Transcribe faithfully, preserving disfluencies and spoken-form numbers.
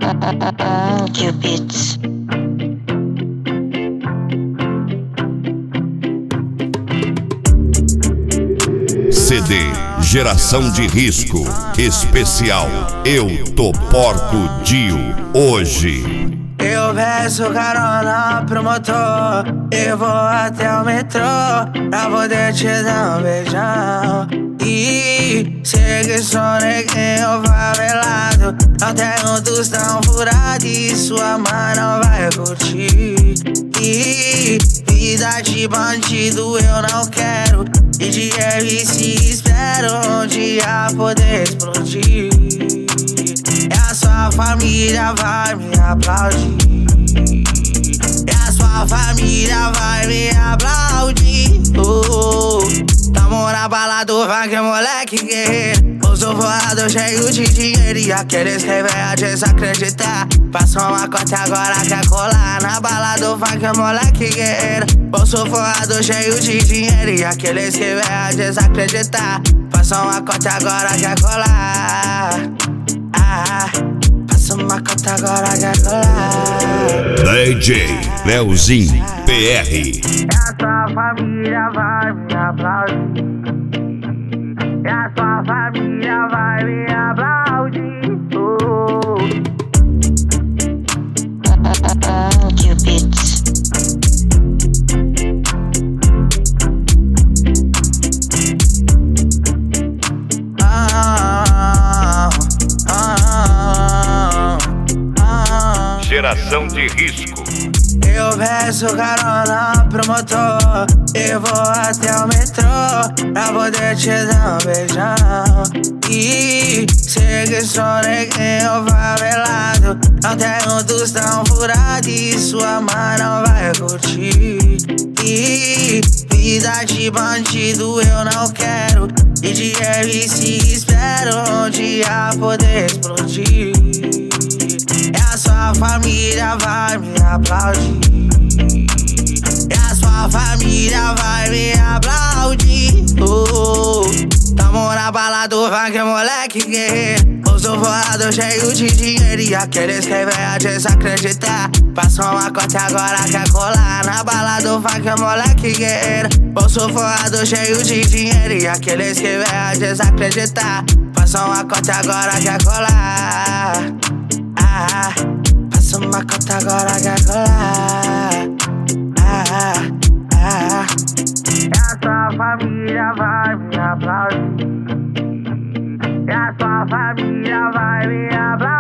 Cupids. C D Geração de Risco Especial Eu Tô Porco Dio Hoje. Eu peço carona pro motor, eu vou até o metrô pra poder te dar um beijão. E sei que sou neguinho favelado, não tenho tostão furado e sua mãe não vai curtir. E vida de bandido eu não quero, e de R C espero um dia poder explodir. E a sua família vai me aplaudir, e a sua família vai me aplaudir. Oh, tamo na balada do funk, moleque guerreiro. Bolso forrado cheio de dinheiro, e aqueles que vêm a desacreditar passam uma cota agora quer colar. Na balada do funk, moleque guerreiro. Bolso forrado cheio de dinheiro, e aqueles que vêm a desacreditar passam uma cota agora quer colar. Ah, passa uma cota agora quer colar. D J Leozinho P R. E a sua família vai me aplaudir, e a sua família vai me aplaudir. Oh. Cupids. Ah, ah, ah. Geração de Risco. Eu peço carona pro motor, eu vou até o metrô pra poder te dar um beijão. E sei que sou neguinho favelado, não tenho tostão furado e sua mãe não vai curtir. E vida de bandido eu não quero, e de R C espero um dia poder explodir. E a sua família vai me aplaudir, e a sua família vai me aplaudir. Oh, tamo na balada do funk, moleque guerreiro. Bolso forrado cheio de dinheiro, e aqueles que vêm a desacreditar passam uma cota agora quer colar. Na balada do funk, moleque guerreiro. Bolso forrado cheio de dinheiro, e aqueles que vêm a desacreditar passam uma cota agora quer colar. Ah, passa uma cota agora quer colar. Ah, ah. E a sua família vai me aplaudir, e a sua família vai me aplaudir.